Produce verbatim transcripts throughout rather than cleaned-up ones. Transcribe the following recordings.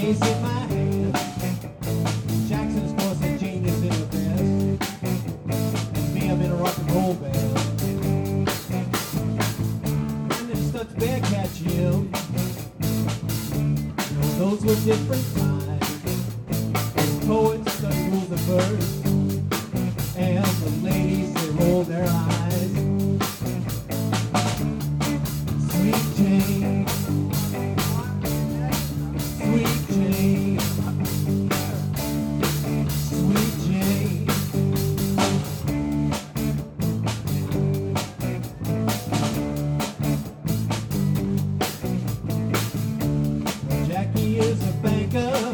case in my hand. Jackson's of course a genius in the best. And me, I'm in a rock and roll band. And then starts Bearcat Jim. You know, those were different times. Poets study rules the verse. And the ladies, they roll their eyes. Sweet Jane, Sweet Jane, Sweet Jane. Jackie is a banker,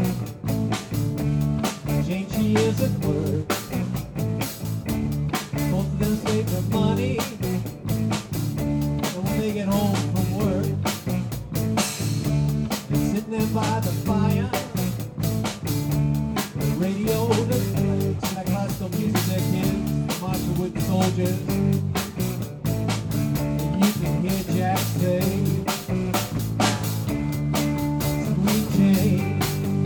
Jane, she is a clerk. Both of them save their money, and when they get home from work, they're sitting there by the fire, the radio that plays that classical music their kids, marching with the soldiers, and you can hear Jack say, Sweet Jane,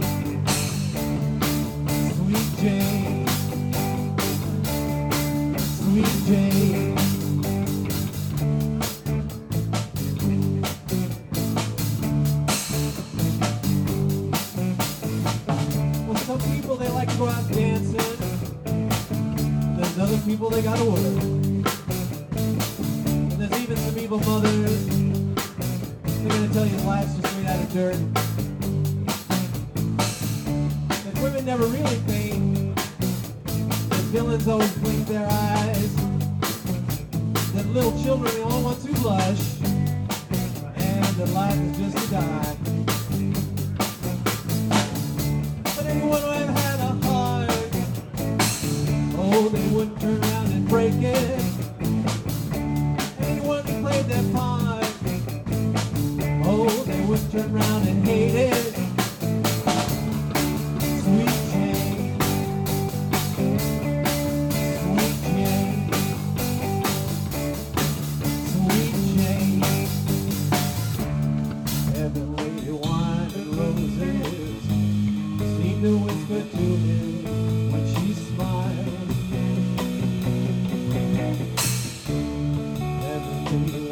Sweet Jane, Sweet Jane. Well, some people, they like to go out dancing. There's other people, they gotta work. And there's even some evil mothers. They're gonna tell you life's just made out of dirt. That women never really paint. That villains always blink their eyes. That little children, they all want to blush. And that life is just a die. But anyone who had had a heart, oh, they wouldn't turn around and break it. Anyone who played their part, oh, they wouldn't turn around and hate it. Sweet Jane, Sweet Jane, Sweet Jane. Heavenly wine and roses seem to whisper to him when she smiles. Heavenly